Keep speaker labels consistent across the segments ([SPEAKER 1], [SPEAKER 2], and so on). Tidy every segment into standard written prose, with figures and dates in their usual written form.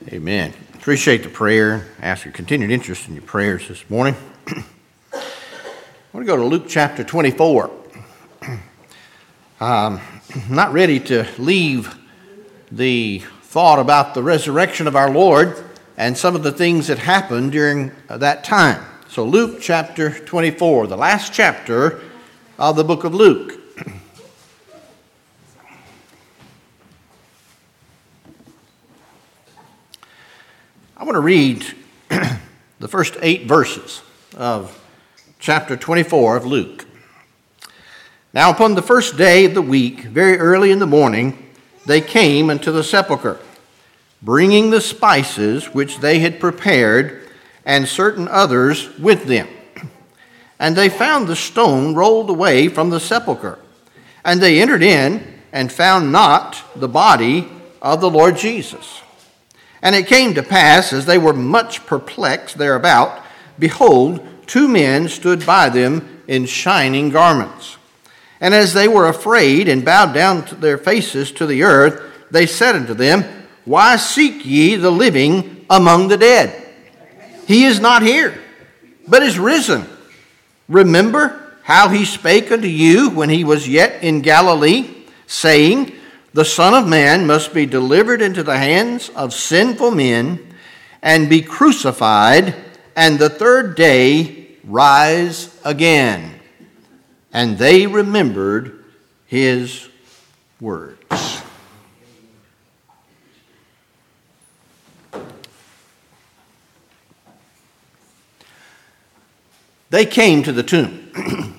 [SPEAKER 1] Amen. Appreciate the prayer. Ask your continued interest in your prayers this morning. I want to go to Luke chapter 24. I'm not ready to leave the thought about the resurrection of our Lord and some of the things that happened during that time. So Luke chapter 24, the last chapter of the book of Luke. I want to read the first 8 verses of chapter 24 of Luke. Now upon the first day of the week, very early in the morning, they came unto the sepulchre, bringing the spices which they had prepared, and certain others with them. And they found the stone rolled away from the sepulchre. And they entered in, and found not the body of the Lord Jesus. And it came to pass, as they were much perplexed thereabout, behold, 2 men stood by them in shining garments. And as they were afraid, and bowed down their faces to the earth, they said unto them, Why seek ye the living among the dead? He is not here, but is risen. Remember how he spake unto you when he was yet in Galilee, saying, The Son of Man must be delivered into the hands of sinful men, and be crucified, and the 3rd day rise again. And they remembered his words. They came to the tomb.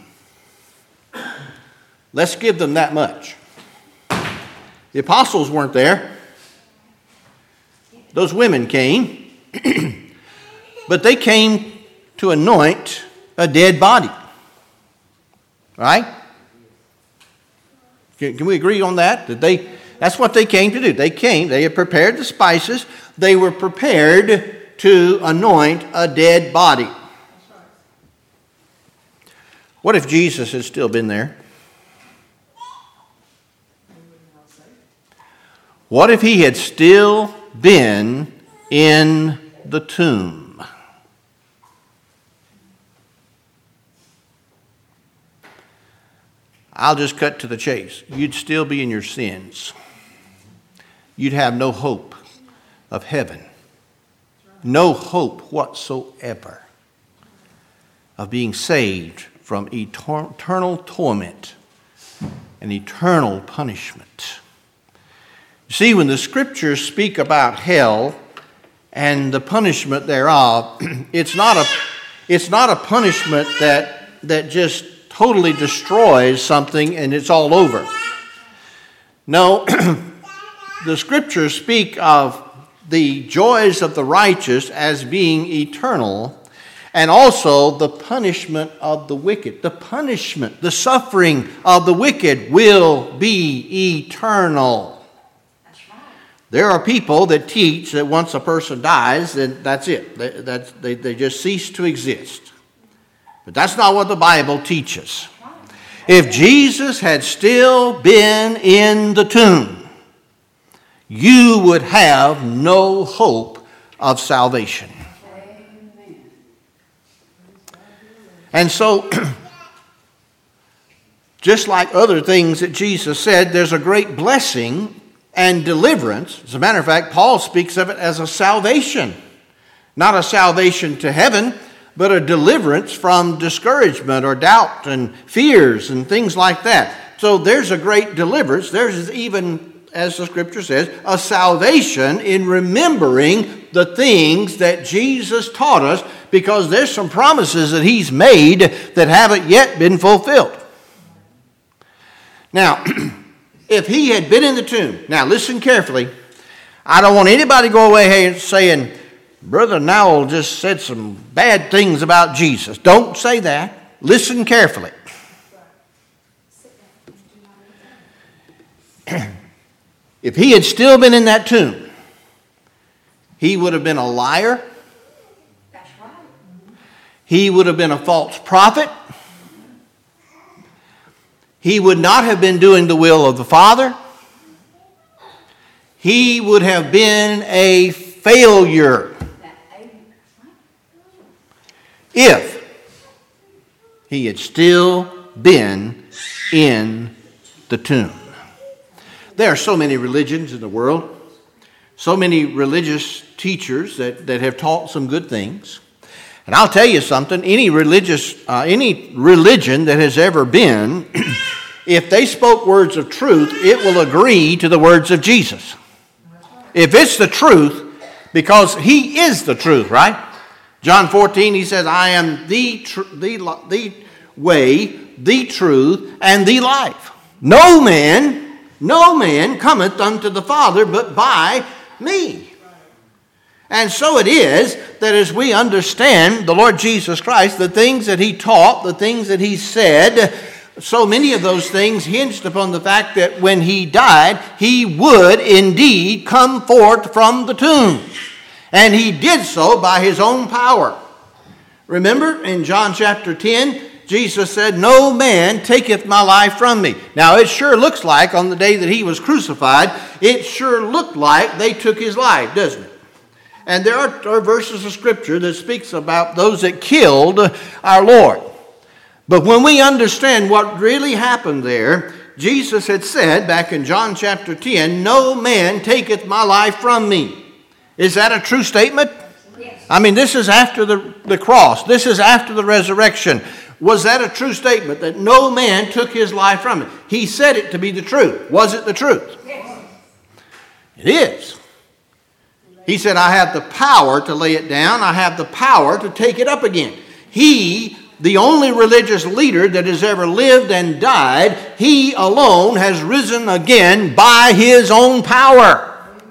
[SPEAKER 1] Let's give them that much. The apostles weren't there. Those women came. But they came to anoint a dead body. Right? Can we agree on that? That's what they came to do. They came, they had prepared the spices. They were prepared to anoint a dead body. What if Jesus had still been there? What if he had still been in the tomb? I'll just cut to the chase. You'd still be in your sins. You'd have no hope of heaven. No hope whatsoever of being saved from eternal torment and eternal punishment. See, when the scriptures speak about hell and the punishment thereof, it's not a punishment that just totally destroys something and it's all over. No, the scriptures speak of the joys of the righteous as being eternal, and also the punishment of the wicked. The punishment, the suffering of the wicked will be eternal. There are people that teach that once a person dies, then that's it. They just cease to exist. But that's not what the Bible teaches. If Jesus had still been in the tomb, you would have no hope of salvation. And so, just like other things that Jesus said, there's a great blessing and deliverance. As a matter of fact, Paul speaks of it as a salvation. Not a salvation to heaven, but a deliverance from discouragement or doubt and fears and things like that. So there's a great deliverance. There's even, as the scripture says, a salvation in remembering the things that Jesus taught us, because there's some promises that he's made that haven't yet been fulfilled. Now, if he had been in the tomb, now listen carefully. I don't want anybody to go away here saying, Brother Nowell just said some bad things about Jesus. Don't say that. Listen carefully. If he had still been in that tomb, he would have been a liar. He would have been a false prophet. He would not have been doing the will of the Father. He would have been a failure if he had still been in the tomb. There are so many religions in the world, so many religious teachers that have taught some good things. And I'll tell you something, any religion that has ever been, if they spoke words of truth, it will agree to the words of Jesus. If it's the truth, because he is the truth, right? John 14, he says, I am the way, the truth, and the life. No man cometh unto the Father but by me. And so it is that as we understand the Lord Jesus Christ, the things that he taught, the things that he said, so many of those things hinged upon the fact that when he died, he would indeed come forth from the tomb. And he did so by his own power. Remember in John chapter 10, Jesus said, no man taketh my life from me. Now it sure looks like on the day that he was crucified, it sure looked like they took his life, doesn't it? And there are verses of Scripture that speaks about those that killed our Lord. But when we understand what really happened there, Jesus had said back in John chapter 10, no man taketh my life from me. Is that a true statement? Yes. I mean, this is after the cross. This is after the resurrection. Was that a true statement that no man took his life from him? He said it to be the truth. Was it the truth? Yes. It is. He said, I have the power to lay it down. I have the power to take it up again. He, the only religious leader that has ever lived and died, he alone has risen again by his own power.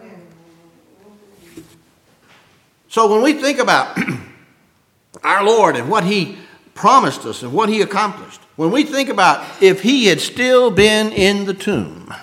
[SPEAKER 1] So when we think about our Lord and what he promised us and what he accomplished, when we think about if he had still been in the tomb,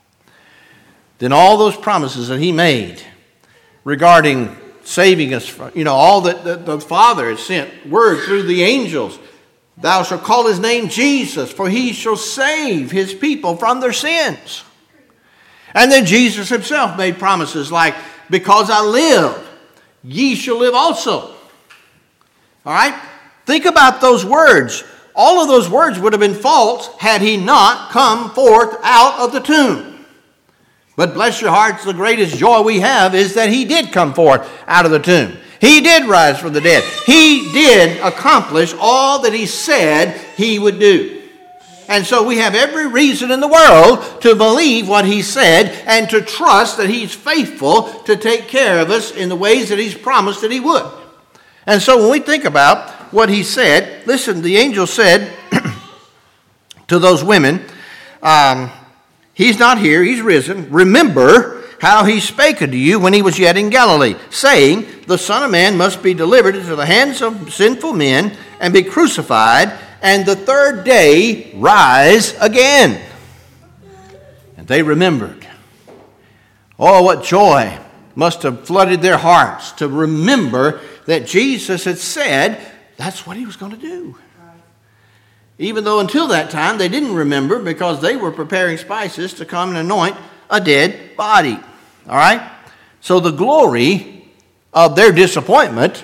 [SPEAKER 1] then all those promises that he made regarding saving us from, all that the Father had sent word through the angels, thou shalt call his name Jesus, for he shall save his people from their sins. And then Jesus himself made promises like, because I live, ye shall live also. All right? Think about those words. All of those words would have been false had he not come forth out of the tomb. But bless your hearts, the greatest joy we have is that he did come forth out of the tomb. He did rise from the dead. He did accomplish all that he said he would do. And so we have every reason in the world to believe what he said and to trust that he's faithful to take care of us in the ways that he's promised that he would. And so when we think about what he said, listen, the angel said to those women, he's not here, he's risen. Remember how he spake unto you when he was yet in Galilee, saying, the Son of Man must be delivered into the hands of sinful men and be crucified, and the third day rise again. And they remembered. Oh, what joy must have flooded their hearts to remember that Jesus had said that's what he was going to do. Even though until that time they didn't remember because they were preparing spices to come and anoint a dead body. All right? So the glory of their disappointment,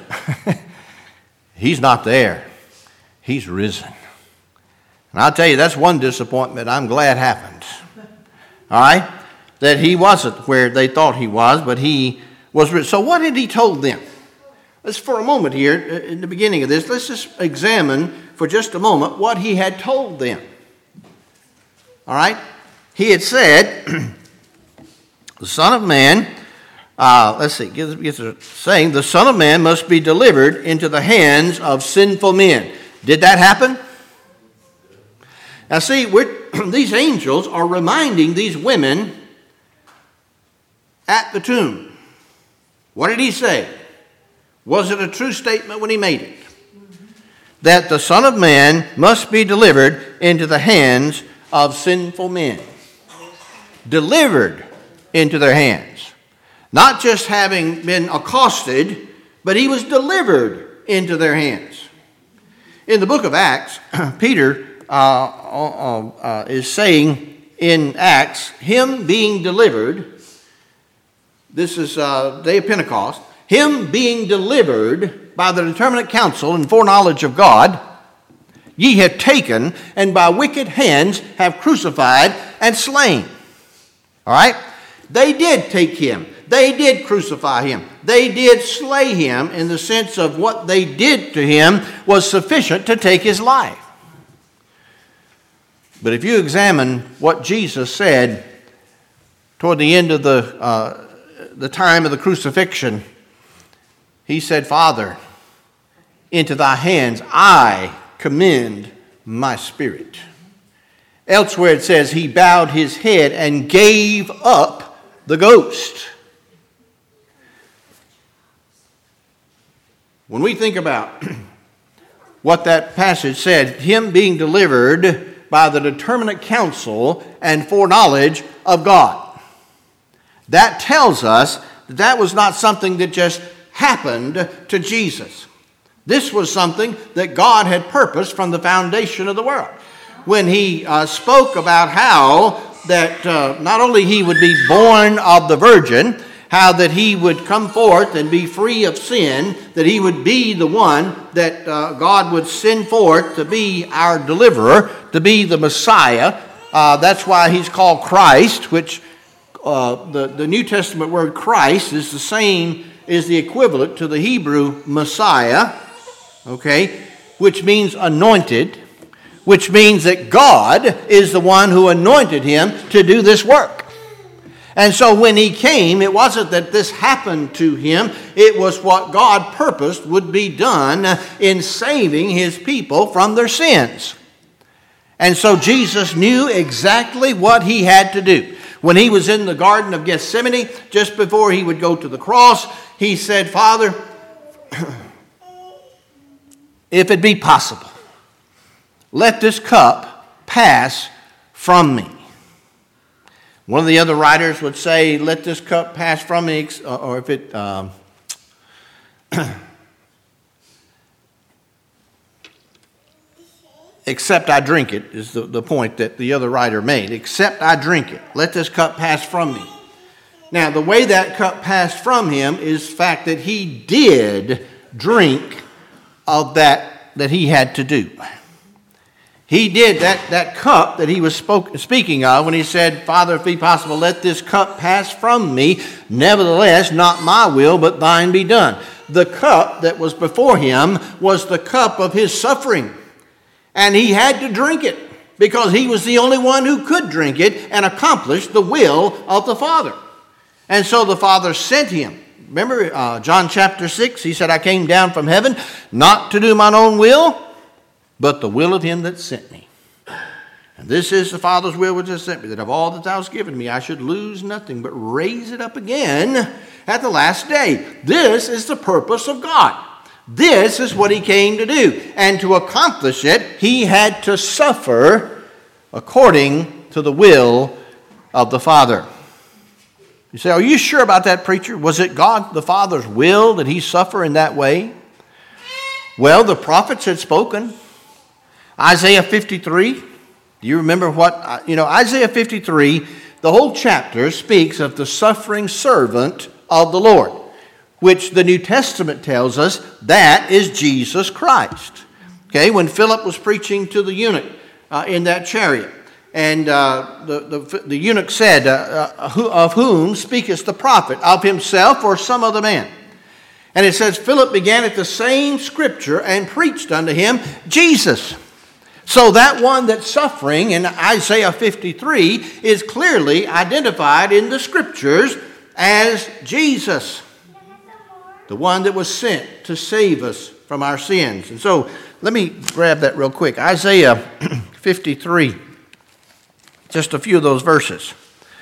[SPEAKER 1] he's not there. He's risen. And I'll tell you, that's one disappointment I'm glad happened. All right? That he wasn't where they thought he was, but he was risen. So what had he told them? Let's, for a moment here, in the beginning of this, let's just examine for just a moment what he had told them. All right? He had said, the Son of Man, saying, the Son of Man must be delivered into the hands of sinful men. Did that happen? Now see, these angels are reminding these women at the tomb. What did he say? Was it a true statement when he made it? That the Son of Man must be delivered into the hands of sinful men. Delivered into their hands. Not just having been accosted, but he was delivered into their hands. In the book of Acts, Peter is saying in Acts, him being delivered, this is day of Pentecost, him being delivered by the determinate counsel and foreknowledge of God, ye have taken, and by wicked hands have crucified and slain. All right? They did take him. They did crucify him. They did slay him in the sense of what they did to him was sufficient to take his life. But if you examine what Jesus said toward the end of the time of the crucifixion, he said, Father, into thy hands I commend my spirit. Elsewhere it says he bowed his head and gave up the ghost. When we think about what that passage said, him being delivered by the determinate counsel and foreknowledge of God, that tells us that that was not something that just happened to Jesus. This was something that God had purposed from the foundation of the world. When he spoke about how that not only he would be born of the virgin, how that he would come forth and be free of sin, that he would be the one that God would send forth to be our deliverer, to be the Messiah. That's why he's called Christ, which the New Testament word Christ is the same, is the equivalent to the Hebrew Messiah, okay, which means anointed, which means that God is the one who anointed him to do this work. And so when he came, it wasn't that this happened to him. It was what God purposed would be done in saving his people from their sins. And so Jesus knew exactly what he had to do. When he was in the Garden of Gethsemane, just before he would go to the cross, he said, Father, if it be possible, let this cup pass from me. One of the other writers would say, let this cup pass from me, or if it, except I drink it, is the point that the other writer made. Except I drink it. Let this cup pass from me. Now, the way that cup passed from him is the fact that he did drink of that he had to do. He did that cup that he was speaking of when he said, Father, if be possible, let this cup pass from me. Nevertheless, not my will, but thine be done. The cup that was before him was the cup of his suffering. And he had to drink it because he was the only one who could drink it and accomplish the will of the Father. And so the Father sent him. Remember John chapter 6, he said, I came down from heaven not to do mine own will, but the will of him that sent me. And this is the Father's will which has sent me, that of all that thou hast given me, I should lose nothing, but raise it up again at the last day. This is the purpose of God. This is what he came to do. And to accomplish it, he had to suffer according to the will of the Father. You say, are you sure about that, preacher? Was it God the Father's will that he suffer in that way? Well, the prophets had spoken. Isaiah 53, do you remember what, Isaiah 53, the whole chapter speaks of the suffering servant of the Lord, which the New Testament tells us that is Jesus Christ. Okay, when Philip was preaching to the eunuch in that chariot, and the eunuch said, of whom speakest the prophet, of himself or some other man? And it says, Philip began at the same scripture and preached unto him Jesus. So that one that's suffering in Isaiah 53 is clearly identified in the scriptures as Jesus, the one that was sent to save us from our sins. And so let me grab that real quick. Isaiah 53, just a few of those verses.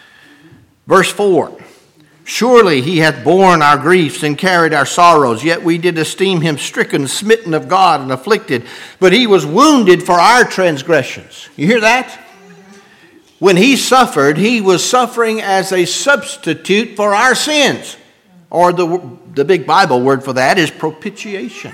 [SPEAKER 1] Verse 4. Surely he hath borne our griefs and carried our sorrows, yet we did esteem him stricken, smitten of God, and afflicted. But he was wounded for our transgressions. You hear that? When he suffered, he was suffering as a substitute for our sins. Or the big Bible word for that is propitiation.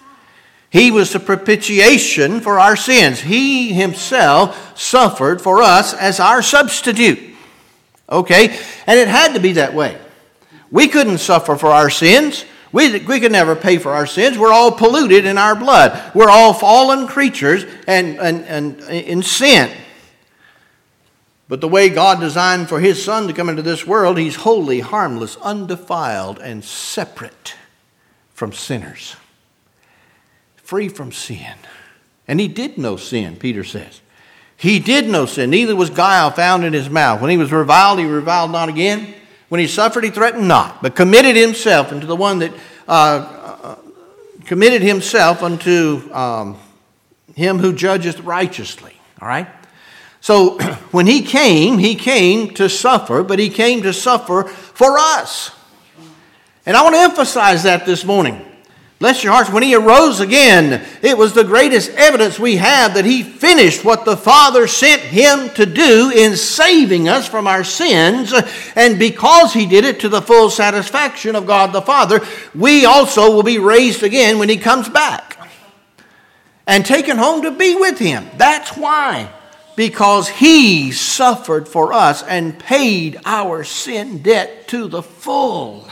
[SPEAKER 1] He was the propitiation for our sins. He himself suffered for us as our substitute. Okay? And it had to be that way. We couldn't suffer for our sins. We could never pay for our sins. We're all polluted in our blood. We're all fallen creatures and in sin. But the way God designed for his Son to come into this world, he's holy, harmless, undefiled, and separate from sinners. Free from sin. And he did know sin, Peter says. He did know sin. Neither was guile found in his mouth. When he was reviled, he reviled not again. When he suffered, he threatened not, but committed himself unto the one that committed himself unto him who judgeth righteously. All right? So when he came to suffer, but he came to suffer for us. And I want to emphasize that this morning. Bless your hearts. When he arose again, it was the greatest evidence we have that he finished what the Father sent him to do in saving us from our sins. And because he did it to the full satisfaction of God the Father, we also will be raised again when he comes back and taken home to be with him. That's why. Because he suffered for us and paid our sin debt to the full.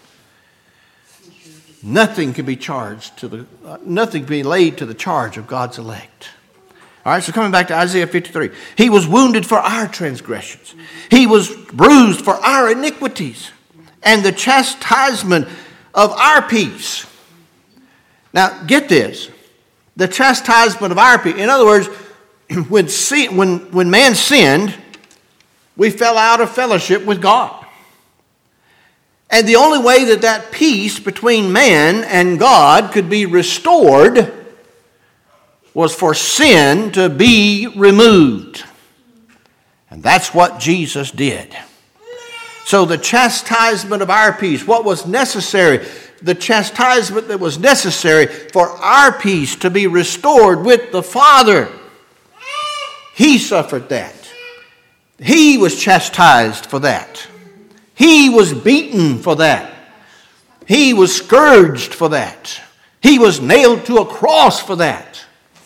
[SPEAKER 1] Nothing can be nothing can be laid to the charge of God's elect. All right, so coming back to Isaiah 53. He was wounded for our transgressions. He was bruised for our iniquities. And the chastisement of our peace. Now, get this. The chastisement of our peace. In other words, when man sinned, we fell out of fellowship with God. And the only way that peace between man and God could be restored was for sin to be removed. And that's what Jesus did. So the chastisement of our peace, what was necessary, the chastisement that was necessary for our peace to be restored with the Father, he suffered that. He was chastised for that. He was beaten for that. He was scourged for that. He was nailed to a cross for that.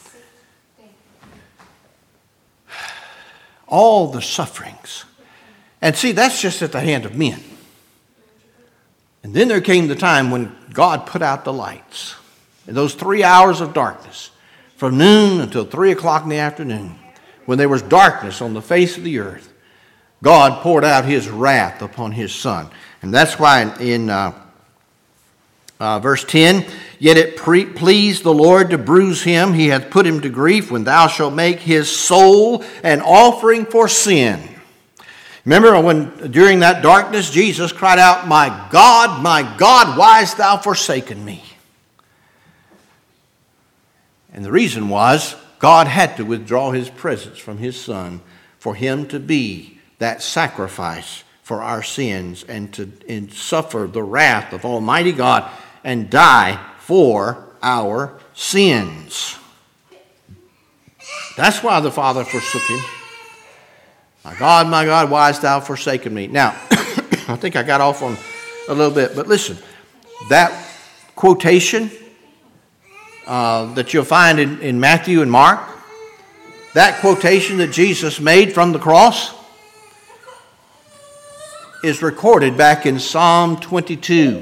[SPEAKER 1] All the sufferings. And see, that's just at the hand of men. And then there came the time when God put out the lights. In those 3 hours of darkness, from noon until 3 o'clock in the afternoon, when there was darkness on the face of the earth, God poured out his wrath upon his Son. And that's why in verse 10, yet it pleased the Lord to bruise him. He hath put him to grief when thou shalt make his soul an offering for sin. Remember when during that darkness Jesus cried out, my God, why hast thou forsaken me? And the reason was God had to withdraw his presence from his Son for him to be that sacrifice for our sins and to suffer the wrath of Almighty God and die for our sins. That's why the Father forsook him. My God, why hast thou forsaken me? Now, I think I got off on a little bit, but listen, that quotation that you'll find in Matthew and Mark, that quotation that Jesus made from the cross, is recorded back in Psalm 22.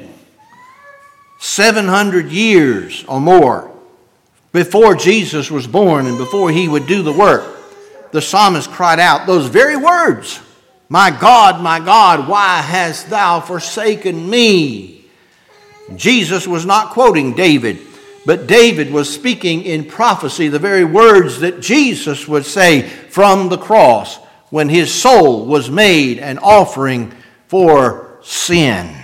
[SPEAKER 1] 700 years or more before Jesus was born and before he would do the work, the psalmist cried out those very words, my God, why hast thou forsaken me? Jesus was not quoting David, but David was speaking in prophecy the very words that Jesus would say from the cross when his soul was made an offering for sin.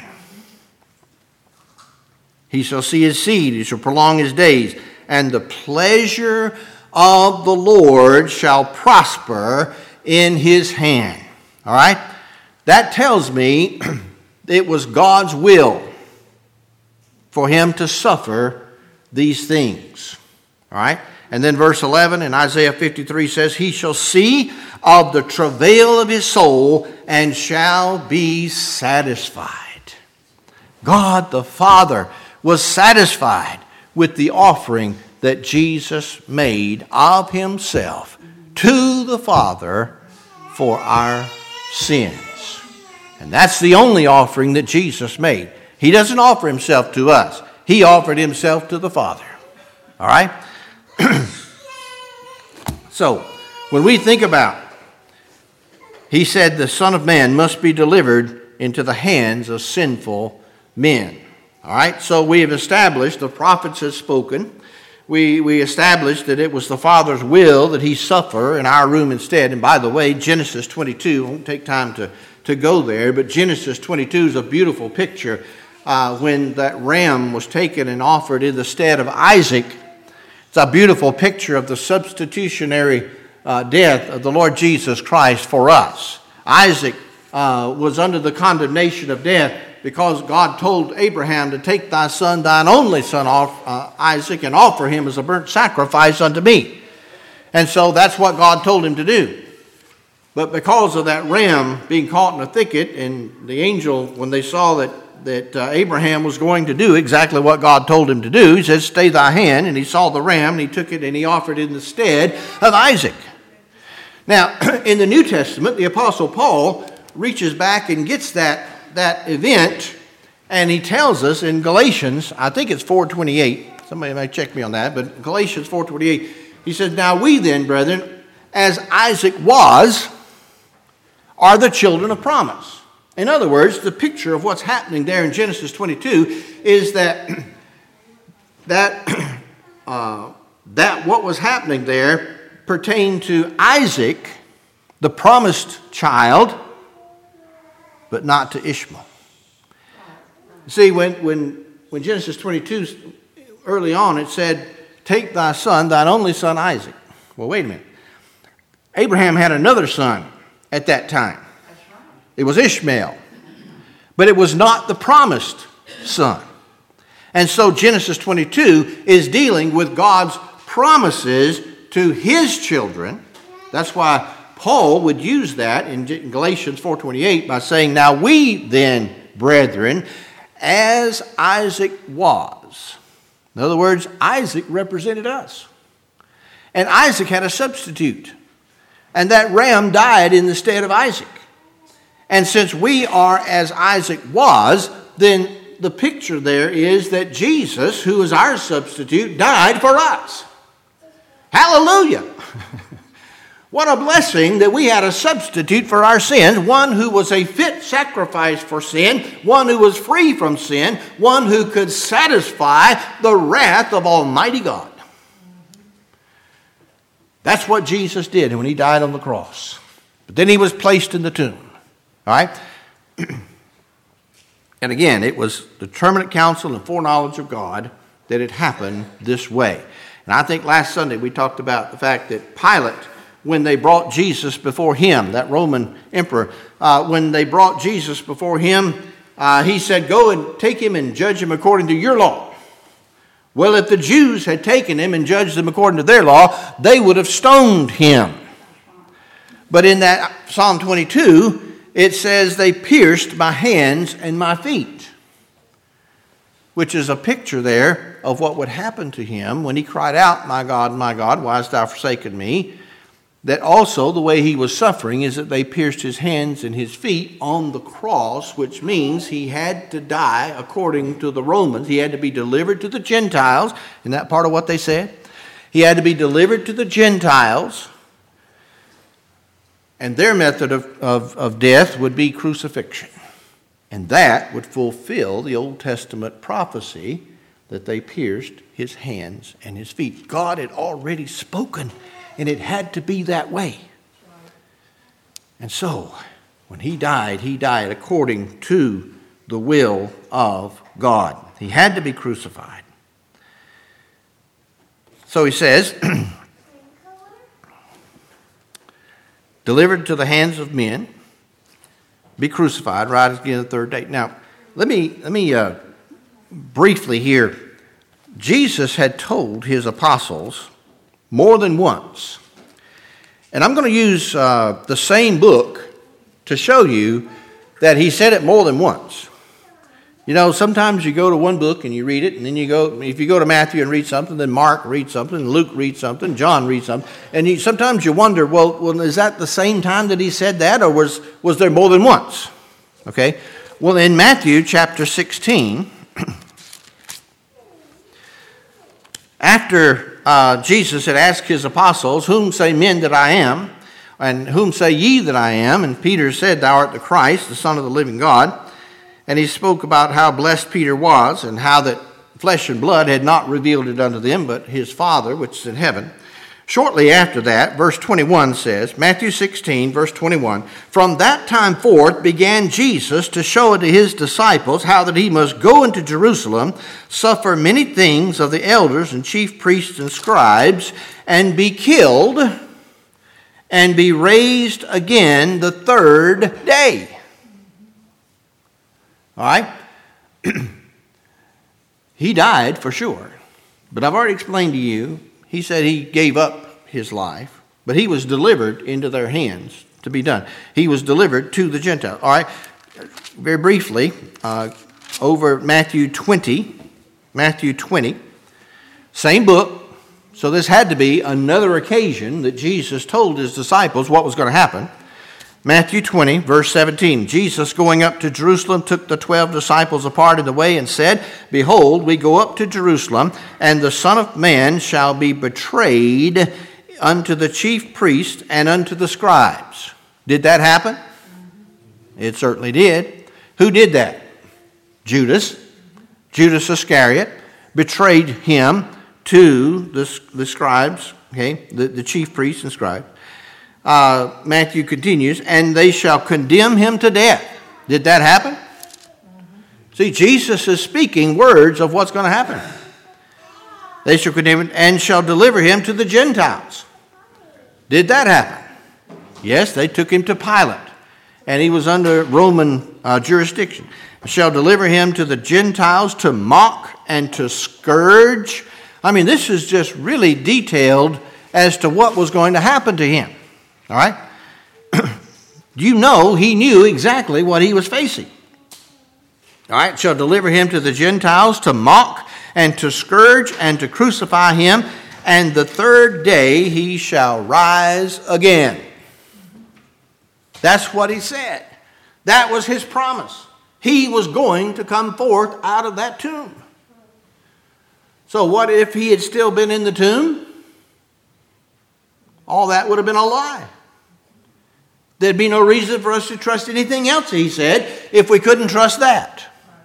[SPEAKER 1] He shall see his seed, he shall prolong his days, and the pleasure of the Lord shall prosper in his hand. All right? That tells me it was God's will for him to suffer these things. All right? And then verse 11 in Isaiah 53 says, he shall see of the travail of his soul and shall be satisfied. God the Father was satisfied with the offering that Jesus made of himself to the Father for our sins. And that's the only offering that Jesus made. He doesn't offer himself to us. He offered himself to the Father. All right? So, when we think about, he said the Son of Man must be delivered into the hands of sinful men. All right? So we have established, the prophets have spoken. We established that it was the Father's will that he suffer in our room instead. And by the way, Genesis 22, I won't take time to go there, but Genesis 22 is a beautiful picture when that ram was taken and offered in the stead of Isaac. It's a beautiful picture of the substitutionary death of the Lord Jesus Christ for us. Isaac was under the condemnation of death because God told Abraham to take thy son, thine only son, Isaac, and offer him as a burnt sacrifice unto me. And so that's what God told him to do. But because of that ram being caught in a thicket, and the angel, when they saw that Abraham was going to do exactly what God told him to do, he says, stay thy hand, and he saw the ram, and he took it and he offered it in the stead of Isaac. Now, in the New Testament, the Apostle Paul reaches back and gets that event, and he tells us in Galatians, I think it's 4:28, somebody might check me on that, but Galatians 4:28, he says, now we then, brethren, as Isaac was, are the children of promise. In other words, the picture of what's happening there in Genesis 22 is that what was happening there pertained to Isaac, the promised child, but not to Ishmael. See, when Genesis 22, early on, it said, take thy son, thine only son Isaac. Well, wait a minute. Abraham had another son at that time. It was Ishmael. But it was not the promised son. And so Genesis 22 is dealing with God's promises to his children. That's why Paul would use that in Galatians 4:28 by saying, now we then, brethren, as Isaac was. In other words, Isaac represented us. And Isaac had a substitute. And that ram died in the stead of Isaac. And since we are as Isaac was, then the picture there is that Jesus, who is our substitute, died for us. Hallelujah! What a blessing that we had a substitute for our sins, one who was a fit sacrifice for sin, one who was free from sin, one who could satisfy the wrath of Almighty God. That's what Jesus did when he died on the cross. But then he was placed in the tomb. All right? And again, it was determinate counsel and foreknowledge of God that it happened this way. And I think last Sunday we talked about the fact that Pilate, when they brought Jesus before him, that Roman emperor, when they brought Jesus before him, he said, go and take him and judge him according to your law. Well, if the Jews had taken him and judged him according to their law, they would have stoned him. But in that Psalm 22, it says they pierced my hands and my feet, which is a picture there of what would happen to him when he cried out, my God, why hast thou forsaken me? That also the way he was suffering is that they pierced his hands and his feet on the cross, which means he had to die according to the Romans. He had to be delivered to the Gentiles. Isn't that part of what they said? He had to be delivered to the Gentiles. And their method of death would be crucifixion. And that would fulfill the Old Testament prophecy that they pierced his hands and his feet. God had already spoken, and it had to be that way. And so, when he died according to the will of God. He had to be crucified. So he says, delivered to the hands of men, be crucified, rise again the third day. Now, let me briefly here. Jesus had told his apostles more than once, and I'm going to use the same book to show you that he said it more than once. You know, sometimes you go to one book and you read it, and then if you go to Matthew and read something, then Mark reads something, Luke reads something, John reads something, and sometimes you wonder, well, is that the same time that he said that, or was there more than once? Okay? Well, in Matthew chapter 16, after Jesus had asked his apostles, "Whom say men that I am? And whom say ye that I am?" And Peter said, "Thou art the Christ, the Son of the living God." And he spoke about how blessed Peter was, and how that flesh and blood had not revealed it unto them, but his Father which is in heaven. Shortly after that, verse 21 says, Matthew 16, verse 21, "From that time forth began Jesus to show unto his disciples how that he must go into Jerusalem, suffer many things of the elders and chief priests and scribes, and be killed, and be raised again the third day." All right? He died for sure. But I've already explained to you, he said he gave up his life, but he was delivered into their hands to be done. He was delivered to the Gentiles. All right? Very briefly, over Matthew 20, same book. So this had to be another occasion that Jesus told his disciples what was going to happen. Matthew 20, verse 17. "Jesus, going up to Jerusalem, took the 12 disciples apart in the way and said, Behold, we go up to Jerusalem, and the Son of Man shall be betrayed unto the chief priests and unto the scribes." Did that happen? It certainly did. Who did that? Judas. Judas Iscariot betrayed him to the scribes, okay, the chief priests and scribes. Matthew continues, "And they shall condemn him to death." Did that happen? See, Jesus is speaking words of what's going to happen. "They shall condemn him and shall deliver him to the Gentiles." Did that happen? Yes, they took him to Pilate, and he was under Roman jurisdiction. "Shall deliver him to the Gentiles to mock and to scourge." I mean, this is just really detailed as to what was going to happen to him. All right? You know he knew exactly what he was facing. All right? "Shall deliver him to the Gentiles to mock and to scourge and to crucify him, and the third day he shall rise again." That's what he said. That was his promise. He was going to come forth out of that tomb. So what if he had still been in the tomb? All that would have been a lie. There'd be no reason for us to trust anything else, he said, if we couldn't trust that.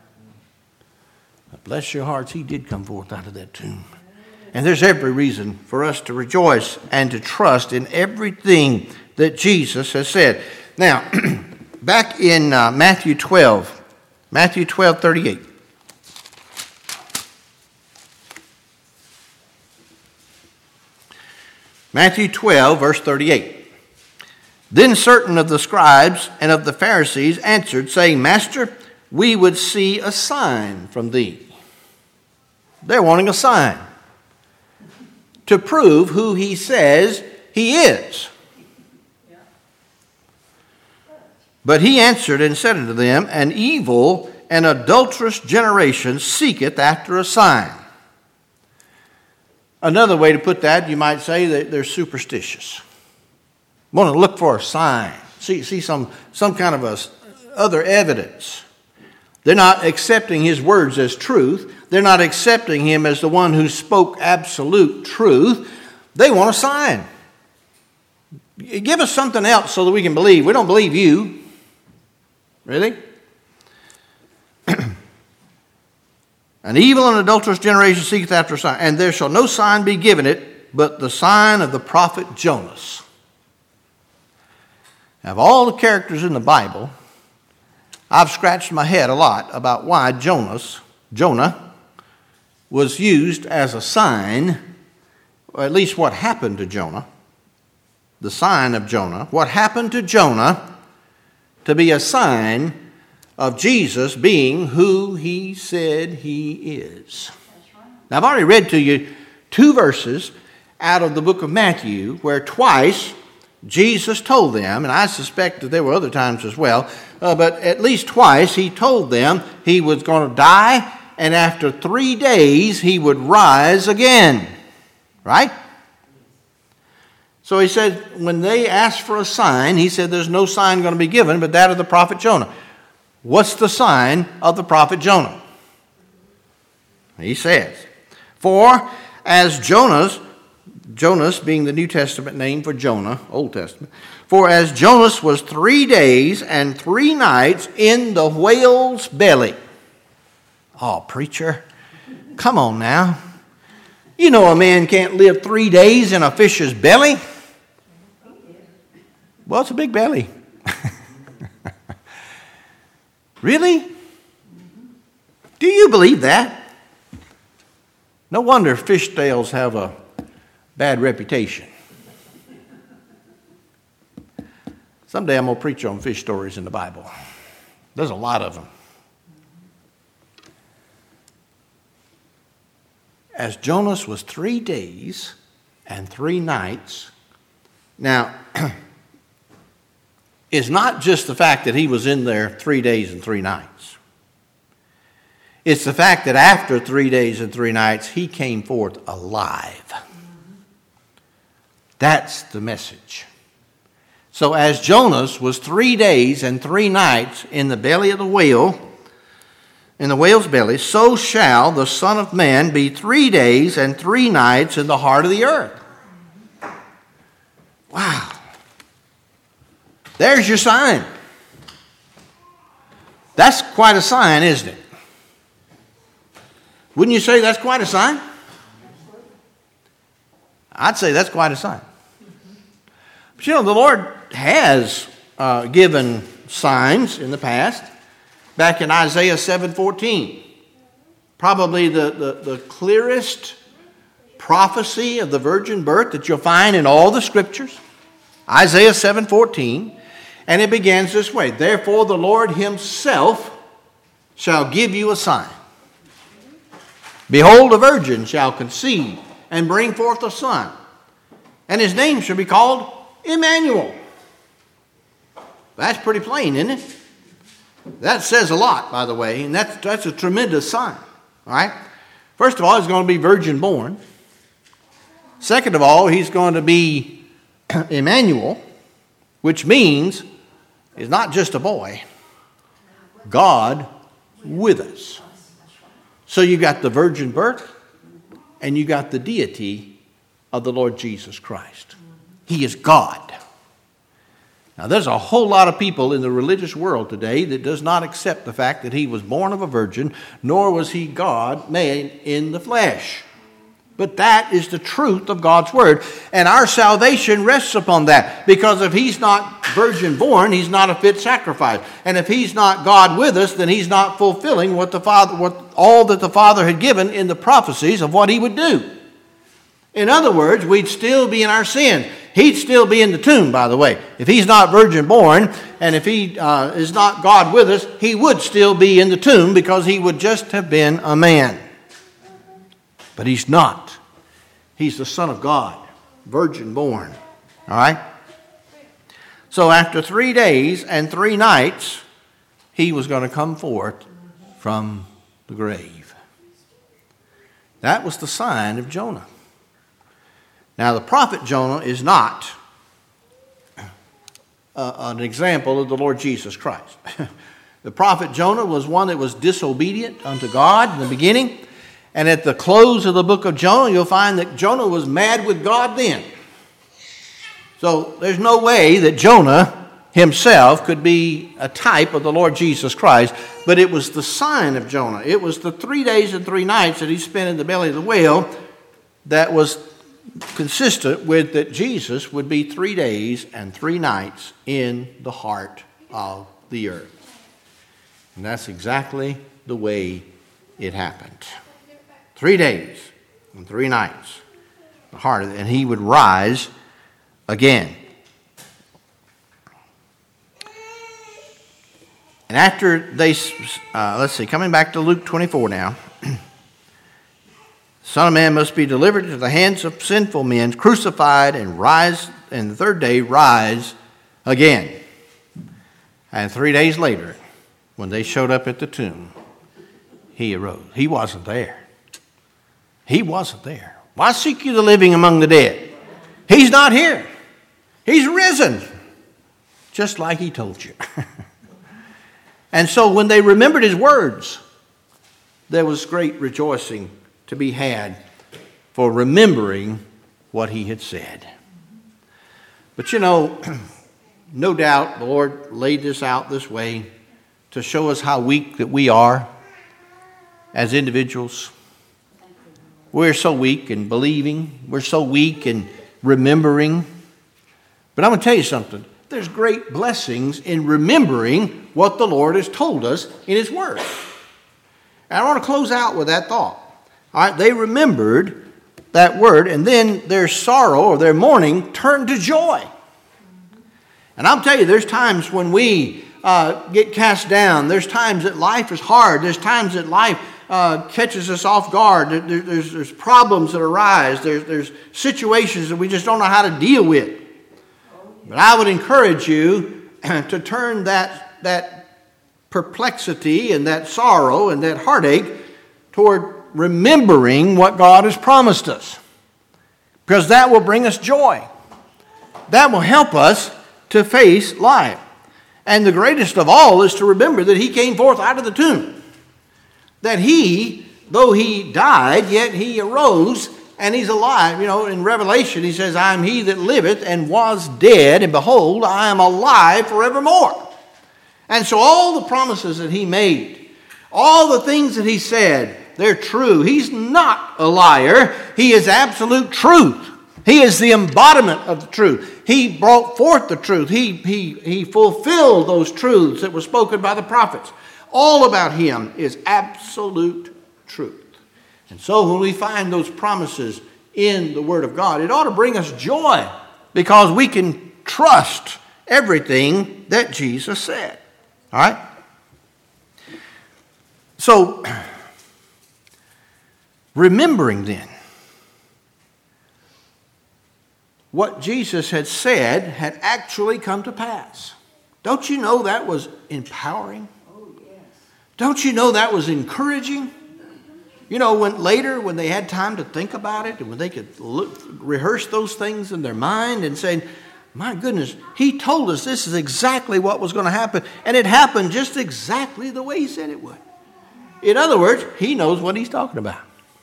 [SPEAKER 1] But bless your hearts, he did come forth out of that tomb. And there's every reason for us to rejoice and to trust in everything that Jesus has said. Now, back in Matthew 12:38. Matthew 12, verse 38. "Then certain of the scribes and of the Pharisees answered, saying, Master, we would see a sign from thee." They're wanting a sign to prove who he says he is. But he answered and said unto them, "An evil and adulterous generation seeketh after a sign." Another way to put that, you might say that they're superstitious. Want to look for a sign, see some kind of other evidence. They're not accepting his words as truth. They're not accepting him as the one who spoke absolute truth. They want a sign. Give us something else so that we can believe. We don't believe you. Really? "An evil and adulterous generation seeketh after a sign, and there shall no sign be given it, but the sign of the prophet Jonas." Now, of all the characters in the Bible, I've scratched my head a lot about why Jonah, was used as a sign, or at least what happened to Jonah, the sign of Jonah, what happened to Jonah to be a sign of Jesus being who he said he is. Now, I've already read to you 2 verses out of the book of Matthew where twice Jesus told them, and I suspect that there were other times as well, but at least twice he told them he was going to die, and after 3 days he would rise again. Right? So he said, when they asked for a sign, he said there's no sign going to be given but that of the prophet Jonah. What's the sign of the prophet Jonah? He says, for as Jonas being the New Testament name for Jonah, Old Testament, for as Jonas was 3 days and 3 nights in the whale's belly. Oh, preacher, come on now. You know a man can't live 3 days in a fish's belly. Well, it's a big belly. Really? Do you believe that? No wonder fish tales have a bad reputation. Someday I'm going to preach on fish stories in the Bible. There's a lot of them. As Jonas was 3 days and 3 nights. Now, it's not just the fact that he was in there 3 days and 3 nights. It's the fact that after 3 days and 3 nights, he came forth alive. That's the message. So as Jonas was 3 days and 3 nights in the belly of the whale, in the whale's belly, so shall the Son of Man be 3 days and 3 nights in the heart of the earth. Wow. There's your sign. That's quite a sign, isn't it? Wouldn't you say that's quite a sign? I'd say that's quite a sign. But you know, the Lord has given signs in the past. Back in Isaiah 7:14, probably the clearest prophecy of the virgin birth that you'll find in all the scriptures. Isaiah 7:14, and it begins this way. Therefore the Lord himself shall give you a sign. Behold, a virgin shall conceive and bring forth a son, and his name shall be called Emmanuel. That's pretty plain, isn't it? That says a lot, by the way, and that's a tremendous sign. All right? First of all, he's going to be virgin born. Second of all, he's going to be Emmanuel, which means he's not just a boy. God with us. So you got the virgin birth, and you got the deity of the Lord Jesus Christ. He is God. Now, there's a whole lot of people in the religious world today that does not accept the fact that he was born of a virgin, nor was he God made in the flesh. But that is the truth of God's word, and our salvation rests upon that. Because if he's not virgin born, he's not a fit sacrifice, and if he's not God with us, then he's not fulfilling all that the Father had given in the prophecies of what he would do. In other words, we'd still be in our sin. He'd still be in the tomb, by the way. If he's not virgin born, and if he is not God with us, he would still be in the tomb because he would just have been a man. But he's not. He's the Son of God, virgin born. All right? So after 3 days and 3 nights, he was going to come forth from the grave. That was the sign of Jonah. Now, the prophet Jonah is not an example of the Lord Jesus Christ. The prophet Jonah was one that was disobedient unto God in the beginning. And at the close of the book of Jonah, you'll find that Jonah was mad with God then. So there's no way that Jonah himself could be a type of the Lord Jesus Christ. But it was the sign of Jonah. It was the 3 days and 3 nights that he spent in the belly of the whale that was consistent with that Jesus would be 3 days and 3 nights in the heart of the earth. And that's exactly the way it happened. 3 days and 3 nights, the heart of it, and he would rise again. And after they, coming back to Luke 24 now. Son of Man must be delivered into the hands of sinful men, crucified, and rise, and the 3rd day rise again. And 3 days later, when they showed up at the tomb, he arose. He wasn't there. He wasn't there. Why seek you the living among the dead? He's not here. He's risen, just like he told you. And so when they remembered his words, there was great rejoicing to be had for remembering what he had said. But no doubt the Lord laid this out this way to show us how weak that we are as individuals. We're so weak in believing. We're so weak in remembering. But I'm going to tell you something. There's great blessings in remembering what the Lord has told us in his word. And I want to close out with that thought. All right, they remembered that word, and then their sorrow or their mourning turned to joy. And I'll tell you, there's times when we get cast down. There's times that life is hard. There's times that life catches us off guard. There's problems that arise. There's situations that we just don't know how to deal with. But I would encourage you to turn that perplexity and that sorrow and that heartache toward remembering what God has promised us. Because that will bring us joy. That will help us to face life. And the greatest of all is to remember that he came forth out of the tomb. That he, though he died, yet he arose and he's alive. In Revelation he says, I am he that liveth and was dead, and behold, I am alive forevermore. And so all the promises that he made, all the things that he said, they're true. He's not a liar. He is absolute truth. He is the embodiment of the truth. He brought forth the truth. He fulfilled those truths that were spoken by the prophets. All about him is absolute truth. And so when we find those promises in the Word of God, it ought to bring us joy because we can trust everything that Jesus said. All right? So, remembering then what Jesus had said had actually come to pass. Don't you know that was empowering?
[SPEAKER 2] Oh, yes.
[SPEAKER 1] Don't you know that was encouraging? When they had time to think about it and when they could rehearse those things in their mind and say, my goodness, he told us this is exactly what was going to happen. And it happened just exactly the way he said it would. In other words, he knows what he's talking about.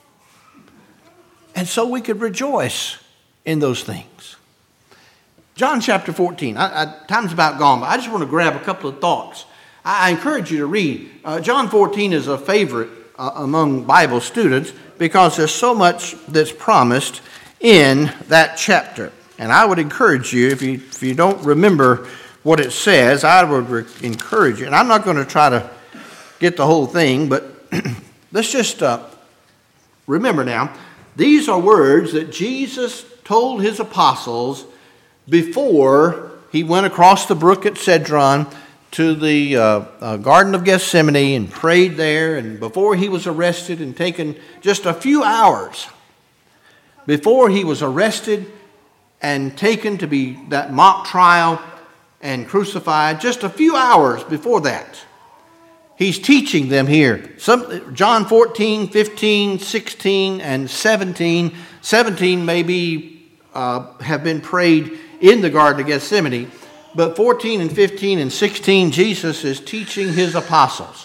[SPEAKER 1] And so we could rejoice in those things. John chapter 14. Time's about gone, but I just want to grab a couple of thoughts. I encourage you to read. John 14 is a favorite among Bible students because there's so much that's promised in that chapter. And I would encourage you, if you don't remember what it says, I would encourage you. And I'm not going to try to get the whole thing, but let's just remember now, these are words that Jesus told his apostles before he went across the brook at Cedron to the Garden of Gethsemane and prayed there, and before he was arrested and taken, just a few hours before he was arrested and taken to be that mock trial and crucified, just a few hours before that. He's teaching them here. John 14, 15, 16, and 17. 17 maybe have been prayed in the Garden of Gethsemane. But 14 and 15 and 16, Jesus is teaching his apostles.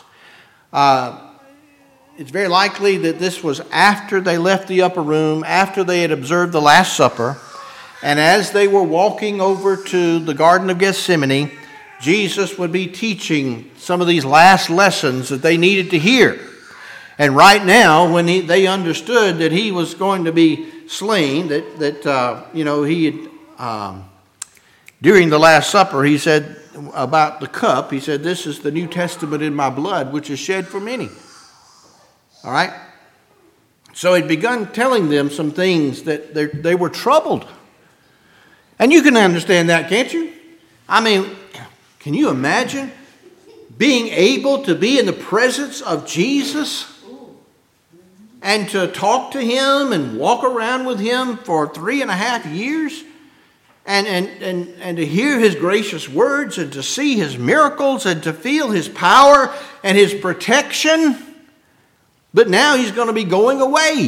[SPEAKER 1] It's very likely that this was after they left the upper room, after they had observed the Last Supper. And as they were walking over to the Garden of Gethsemane, Jesus would be teaching some of these last lessons that they needed to hear. And right now, when they understood that he was going to be slain, he had, during the Last Supper, he said about the cup, he said, this is the New Testament in my blood, which is shed for many. All right? So he'd begun telling them some things that they were troubled. And you can understand that, can't you? I mean, can you imagine being able to be in the presence of Jesus and to talk to him and walk around with him for 3.5 years and to hear his gracious words and to see his miracles and to feel his power and his protection? But now he's going to be going away.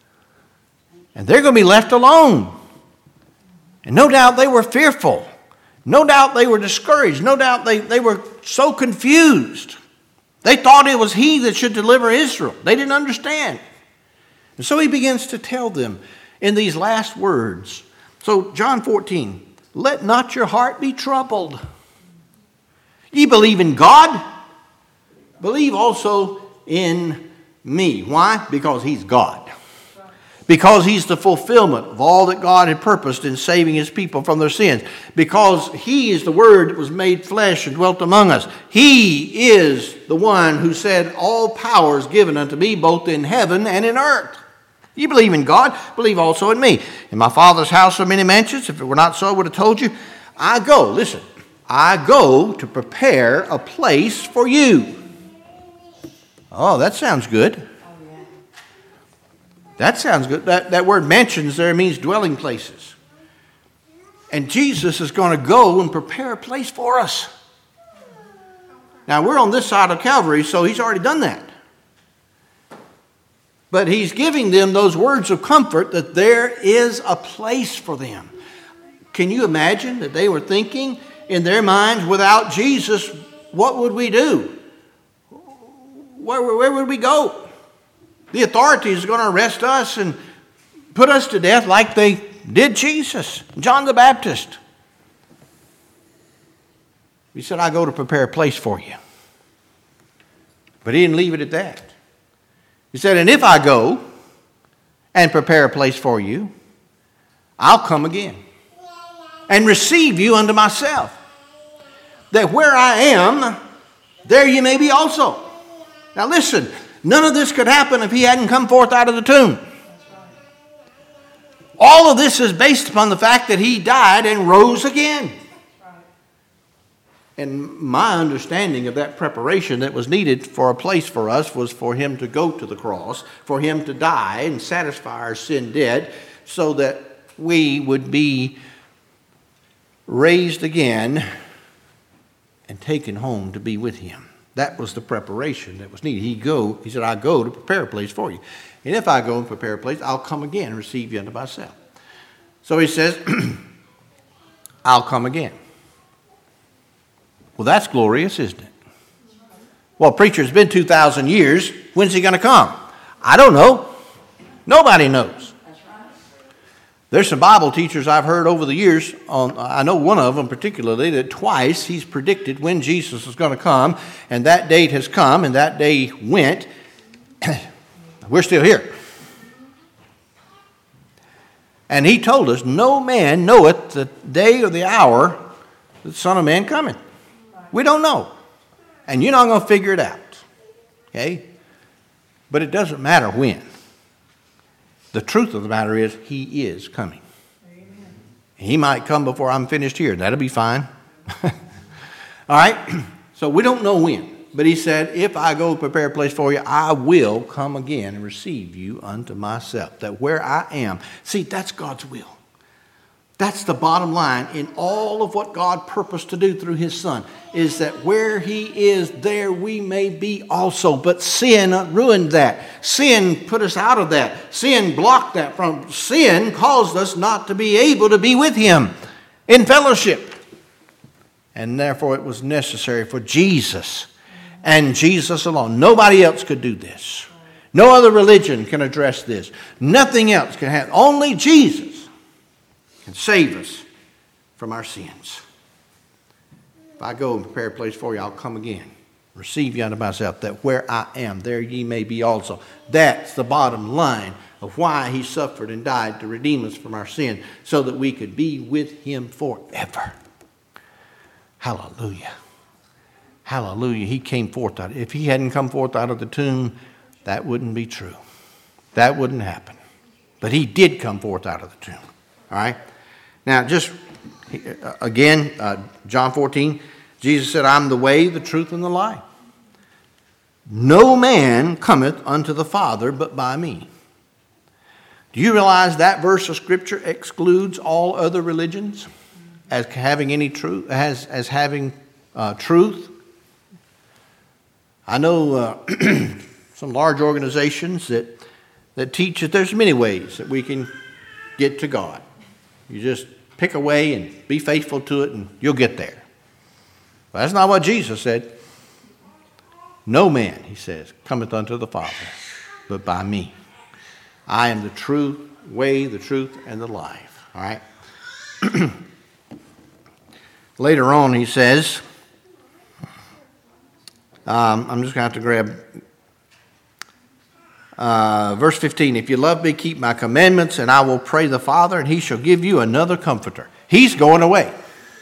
[SPEAKER 1] And they're going to be left alone. And no doubt they were fearful. No doubt they were discouraged. No doubt they were so confused. They thought it was he that should deliver Israel. They didn't understand. And so he begins to tell them in these last words. So John 14, let not your heart be troubled. Ye believe in God, believe also in me. Why? Because he's God. Because he's the fulfillment of all that God had purposed in saving his people from their sins. Because he is the Word that was made flesh and dwelt among us. He is the one who said, all power is given unto me both in heaven and in earth. You believe in God, believe also in me. In my Father's house are many mansions. If it were not so, I would have told you. I go, listen, I go to prepare a place for you. Oh, that sounds good. That sounds good. That word mansions there means dwelling places. And Jesus is going to go and prepare a place for us. Now, we're on this side of Calvary, so he's already done that. But he's giving them those words of comfort that there is a place for them. Can you imagine that they were thinking in their minds, without Jesus, what would we do? Where would we go? The authorities are going to arrest us and put us to death like they did Jesus, John the Baptist. He said, I go to prepare a place for you. But he didn't leave it at that. He said, and if I go and prepare a place for you, I'll come again and receive you unto myself, that where I am, there you may be also. Now listen, none of this could happen if he hadn't come forth out of the tomb. All of this is based upon the fact that he died and rose again. And my understanding of that preparation that was needed for a place for us was for him to go to the cross, for him to die and satisfy our sin debt, so that we would be raised again and taken home to be with him. That was the preparation that was needed. He said, I go to prepare a place for you. And if I go and prepare a place, I'll come again and receive you unto myself. So he says, I'll come again. Well, that's glorious, isn't it? Well, preacher, it's been 2,000 years. When's he going to come? I don't know. Nobody knows. There's some Bible teachers I've heard over the years, I know one of them particularly, that twice he's predicted when Jesus is going to come, and that date has come, and that day went. We're still here. And he told us, no man knoweth the day or the hour that the Son of Man cometh. We don't know. And you're not going to figure it out. Okay? But it doesn't matter when. The truth of the matter is, he is coming. Amen. He might come before I'm finished here. That'll be fine. All right? So we don't know when. But he said, if I go prepare a place for you, I will come again and receive you unto myself. That where I am. See, that's God's will. That's the bottom line in all of what God purposed to do through his Son, is that where he is, there we may be also. But sin ruined that. Sin put us out of that. Sin blocked that from. Sin caused us not to be able to be with him in fellowship. And therefore it was necessary for Jesus and Jesus alone. Nobody else could do this. No other religion can address this. Nothing else can happen. Only Jesus can save us from our sins. If I go and prepare a place for you, I'll come again. Receive you unto myself, that where I am, there ye may be also. That's the bottom line of why he suffered and died, to redeem us from our sin, so that we could be with him forever. Hallelujah. Hallelujah. He came forth out. If he hadn't come forth out of the tomb, that wouldn't be true. That wouldn't happen. But he did come forth out of the tomb. All right? Now, just again, John 14, Jesus said, I'm the way, the truth, and the life. No man cometh unto the Father but by me. Do you realize that verse of Scripture excludes all other religions as having any truth, as having truth? I know some large organizations that teach that there's many ways that we can get to God. You just pick away and be faithful to it and you'll get there. Well, that's not what Jesus said. No man, he says, cometh unto the Father but by me. I am the true way, the truth, and the life. All right? Later on, he says, I'm just going to have to grab verse 15. If you love me, keep my commandments, and I will pray the Father, and he shall give you another comforter. He's going away.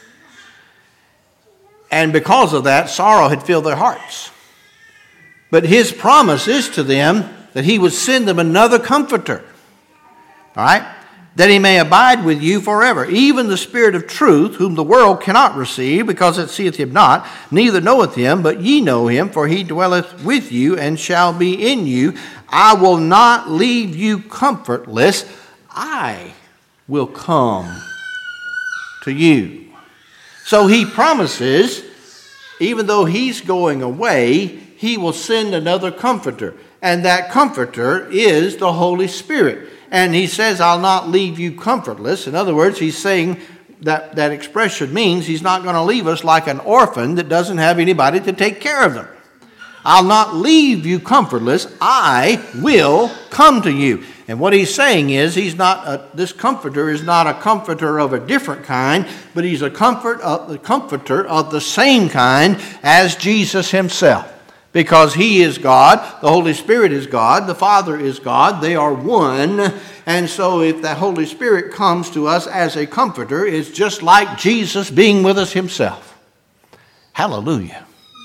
[SPEAKER 1] And because of that, sorrow had filled their hearts. But his promise is to them that he would send them another comforter. All right? That he may abide with you forever. Even the Spirit of truth, whom the world cannot receive, because it seeth him not, neither knoweth him, but ye know him, for he dwelleth with you and shall be in you. I will not leave you comfortless. I will come to you. So he promises, even though he's going away, he will send another comforter. And that comforter is the Holy Spirit. And he says, I'll not leave you comfortless. In other words, he's saying that expression means he's not going to leave us like an orphan that doesn't have anybody to take care of them. I'll not leave you comfortless. I will come to you. And what he's saying is this comforter is not a comforter of a different kind, but he's a comforter of the same kind as Jesus himself. Because he is God, the Holy Spirit is God, the Father is God, they are one. And so if the Holy Spirit comes to us as a comforter, it's just like Jesus being with us himself. Hallelujah.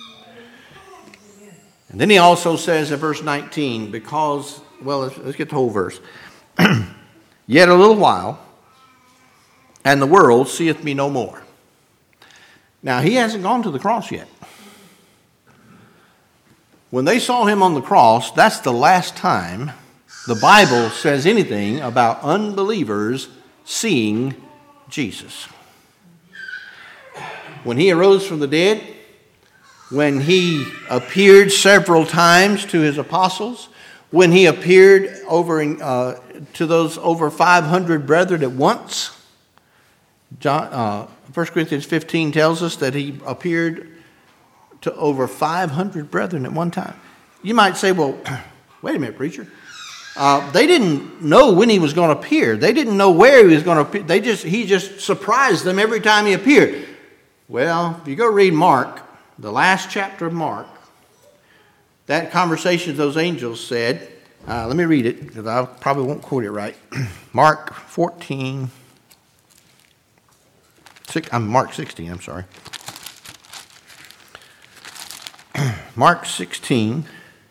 [SPEAKER 1] And then he also says in verse 19, let's get the whole verse. Yet a little while, and the world seeth me no more. Now, he hasn't gone to the cross yet. When they saw him on the cross, that's the last time the Bible says anything about unbelievers seeing Jesus. When he arose from the dead, when he appeared several times to his apostles, when he appeared to those over 500 brethren at once, 1 Corinthians 15 tells us that he appeared to over 500 brethren at one time. You might say, well, wait a minute, preacher. They didn't know when he was going to appear. They didn't know where he was going to appear. He just surprised them every time he appeared. Well, if you go read Mark, the last chapter of Mark, that conversation those angels said, let me read it because I probably won't quote it right. Mark 16, I'm sorry. Mark 16.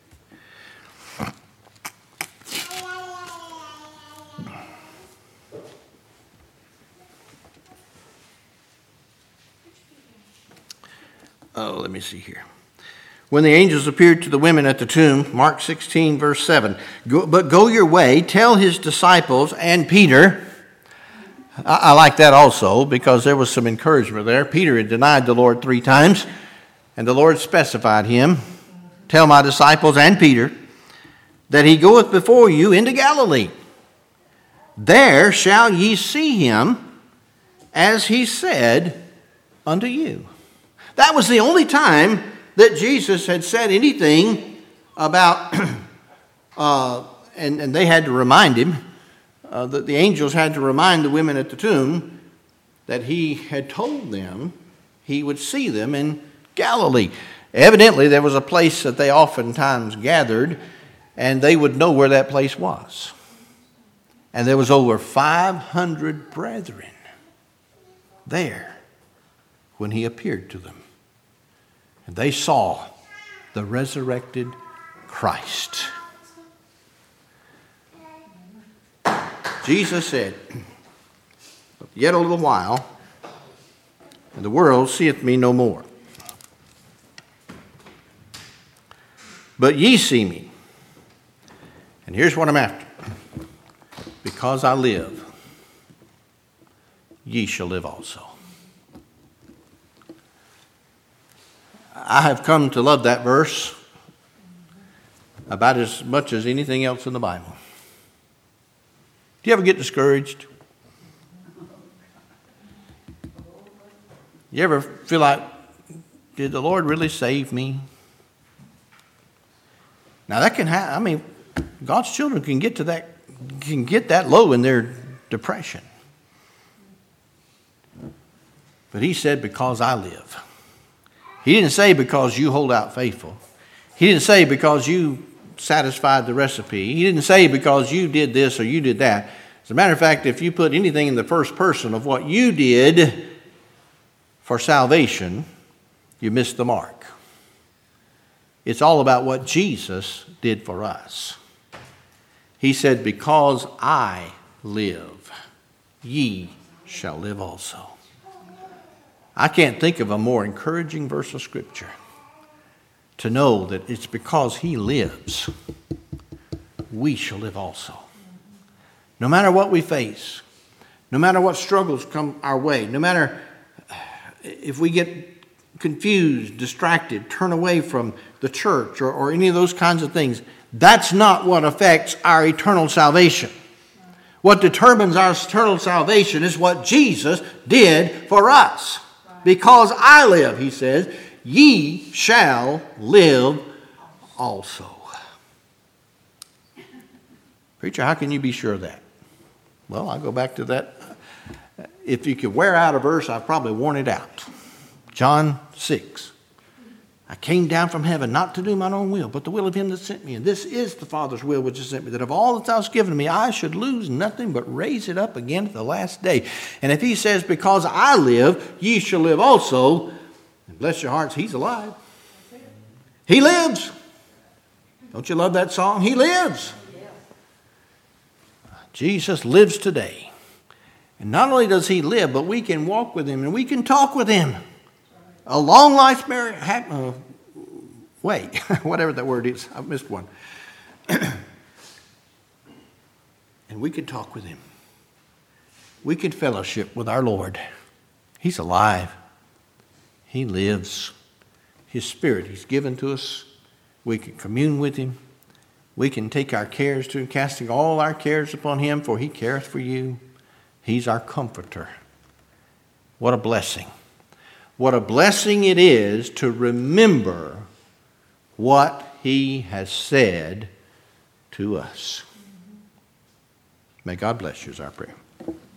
[SPEAKER 1] Let me see here. When the angels appeared to the women at the tomb, Mark 16, verse 7. But go your way, tell his disciples and Peter. I like that also because there was some encouragement there. Peter had denied the Lord 3 times. And the Lord specified him, tell my disciples and Peter, that he goeth before you into Galilee. There shall ye see him, as he said unto you. That was the only time that Jesus had said anything about, and they had to remind him, that the angels had to remind the women at the tomb that he had told them he would see them in Galilee. Evidently, there was a place that they oftentimes gathered, and they would know where that place was. And there was over 500 brethren there when he appeared to them. And they saw the resurrected Christ. Jesus said, yet a little while, and the world seeth me no more. But ye see me. And here's what I'm after. Because I live, ye shall live also. I have come to love that verse about as much as anything else in the Bible. Do you ever get discouraged? You ever feel like, did the Lord really save me? Now that can happen. I mean, God's children can get that low in their depression. But he said, because I live. He didn't say because you hold out faithful. He didn't say because you satisfied the recipe. He didn't say because you did this or you did that. As a matter of fact, if you put anything in the first person of what you did for salvation, you missed the mark. It's all about what Jesus did for us. He said, because I live, ye shall live also. I can't think of a more encouraging verse of Scripture to know that it's because he lives, we shall live also. No matter what we face, no matter what struggles come our way, no matter if we get confused, distracted, turn away from the church or any of those kinds of things, that's not what affects our eternal salvation. What determines our eternal salvation is what Jesus did for us. Because I live, he says, ye shall live also. Preacher, how can you be sure of that? Well, I'll go back to that. If you could wear out a verse, I've probably worn it out. John 6. I came down from heaven not to do mine own will, but the will of him that sent me. And this is the Father's will which has sent me, that of all that thou hast given me, I should lose nothing, but raise it up again at the last day. And if he says, because I live, ye shall live also, and bless your hearts, he's alive. He lives. Don't you love that song? He lives. Jesus lives today. And not only does he live, but we can walk with him and we can talk with him. A long life way, whatever that word is. I missed one. And we can talk with him. We can fellowship with our Lord. He's alive. He lives. His Spirit he's given to us. We can commune with him. We can take our cares to him, casting all our cares upon him, for he careth for you. He's our comforter. What a blessing. What a blessing it is to remember what he has said to us. May God bless you is our prayer.